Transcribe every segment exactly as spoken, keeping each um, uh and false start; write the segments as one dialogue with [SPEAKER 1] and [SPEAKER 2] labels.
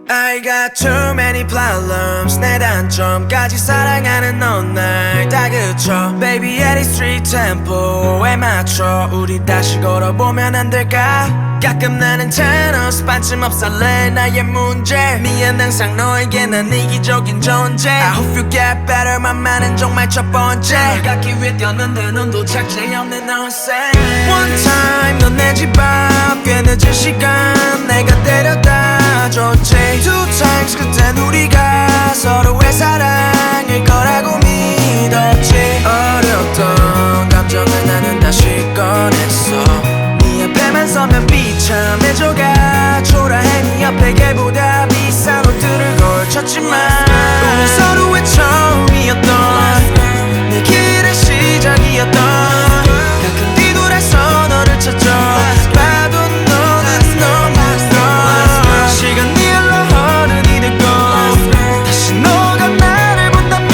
[SPEAKER 1] I got too many problems 내 단점까지 사랑하는 넌 날 다 그쳐 Baby at its street tempo에 맞춰 우리 다시 걸어보면 안 될까 가끔 나는 jealous 반쯤 없을래 나의 문제 미안 항상 너에게 난 이기적인 존재 I hope you get better 맘만은 정말 첫 번째 널 갖기 위해 뛰었는데 넌 도착지 없는 너세 One time 넌 내 집 앞 꽤 늦은 시간 내가 데려다 줬지 Two times 그땐 우리가 서로의 사랑일 거라고 믿었지 어렸던 감정을 나는 다시 꺼냈어 네 앞에만 서면 비참해져가 초라해 네 옆에 걔보다 비싼 옷들을 걸쳤지만 우리 서로의 처음이었던 내 길의 시작이었던 가끔 뒤돌아서 너를 찾아 봐도 너는 너무 너 시간 네 흘러 어른이 됐고 다시 너가 나를 본다면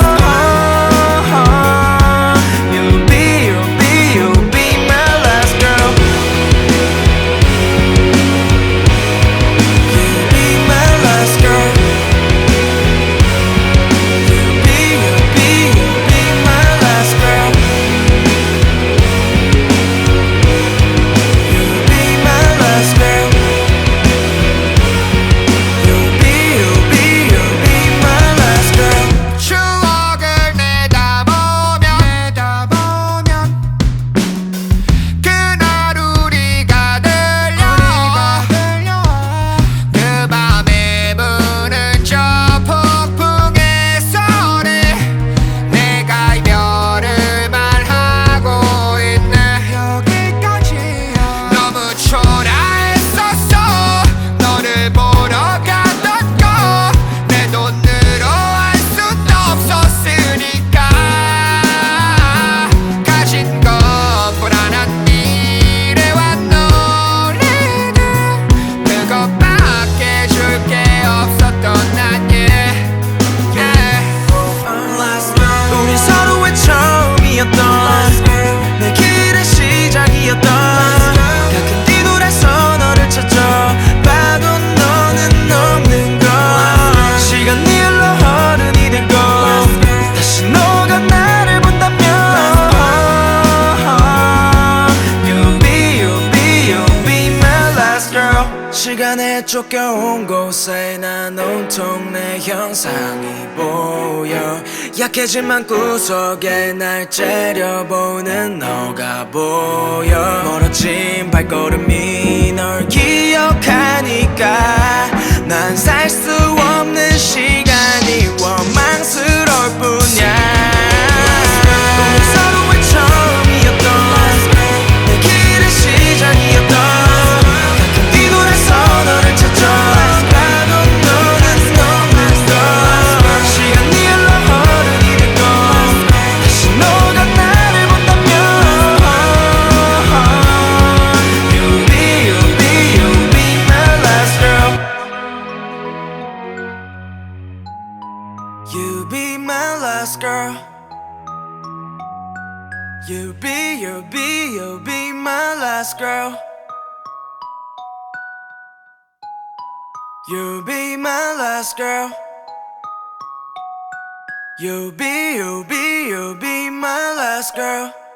[SPEAKER 1] You'll be, you'll be, you'll be my last girl You'll be my last girl You'll be, you'll be, you'll be my last girl You'll be my last girl You'll be, you'll be, you'll be my last girl
[SPEAKER 2] 추억을 내다보면 내다보면 그날 우리가 들려 그 밤에 부는 저 폭풍의 소리 내가 이별을 말하고 있네 여기까지야 너무 초라했었어 너를 보러 갔던 거내 돈으로 할 수도 없었으니까 가진 건 불안한 미래와 노래들 그것밖에 줄 게 없었던 난 yeah, yeah.
[SPEAKER 1] 우리 서로의 처음이었던 내 길의 시작이었던 가끔 뒤돌아서 너를 찾아 봐도 너는 없는 걸 시간 네 흘러 어른이 됐고 다시 너가 나를 본다면 You'll be, you'll be, you'll be my last girl 시간에 쫓겨온 곳에 난 온통 내 형상이 보여 약해지만 구석에 날 째려보는 너가 보여 멀어진 발걸음이 널 기억하니까 난 살 수 없는 시간이 원망스러울 뿐이야 우리 서로의 처음이었던 내 길의 시작이었던 가끔 뒤돌아서 너를 찾아 봐도 너는 너무 더 시간 네 흘러 어른이 됐고 다시 너가 나를 본다면 You'll be, you'll be, you'll be my last girl You'll be my last girl You'll be, you'll be, you'll be my last girl You'll be my last girl You'll be, you'll be, you'll be my last girl